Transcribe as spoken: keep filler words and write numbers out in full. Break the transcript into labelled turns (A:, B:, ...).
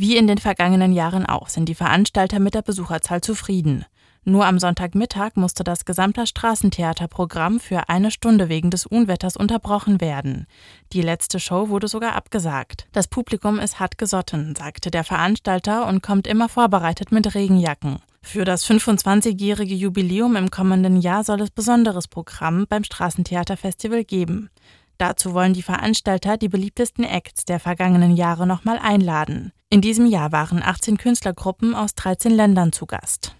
A: Wie in den vergangenen Jahren auch sind die Veranstalter mit der Besucherzahl zufrieden. Nur am Sonntagmittag musste das gesamte Straßentheaterprogramm für eine Stunde wegen des Unwetters unterbrochen werden. Die letzte Show wurde sogar abgesagt. Das Publikum ist hart gesotten, sagte der Veranstalter und kommt immer vorbereitet mit Regenjacken. Für das fünfundzwanzigjährige Jubiläum im kommenden Jahr soll es besonderes Programm beim Straßentheaterfestival geben. Dazu wollen die Veranstalter die beliebtesten Acts der vergangenen Jahre nochmal einladen. In diesem Jahr waren achtzehn Künstlergruppen aus dreizehn Ländern zu Gast.